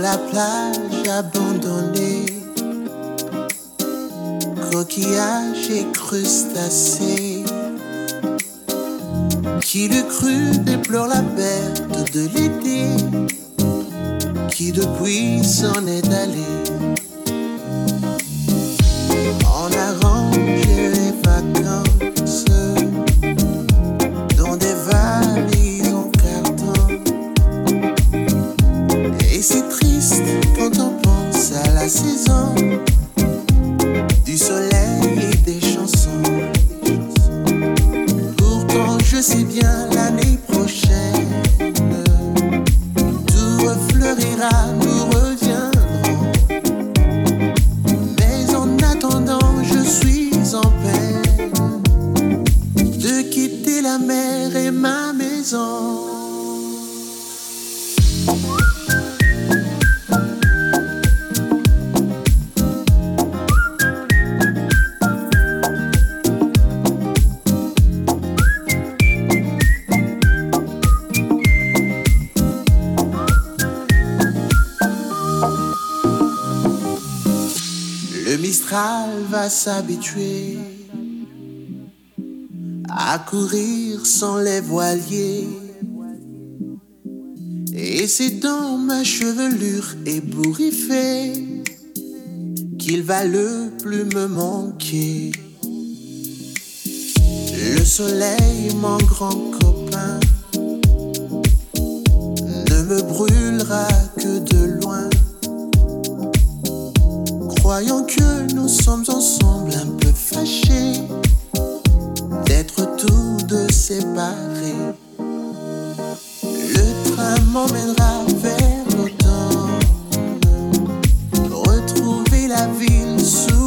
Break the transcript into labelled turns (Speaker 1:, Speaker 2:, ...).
Speaker 1: la plage abandonnée, coquillages et crustacés. Qui l'eût cru déplore la perte de l'été, qui depuis s'en est allé. On arrange les vacances dans des valises en carton. Et c'est triste quand on pense à la saison du soleil et des chansons. Pourtant je sais bien l'année prochaine tout refleurira, nous reviendrons. Mais en attendant je suis en peine de quitter la mer et ma maison. Le Mistral va s'habituer à courir sans les voiliers. Et c'est dans ma chevelure ébouriffée qu'il va le plus me manquer. Le soleil, mon grand copain, ne me brûlera que de loin. Croyant que nous sommes ensemble un peu fâchés d'être tous deux séparés. Le train m'emmènera vers l'automne, retrouver la ville sous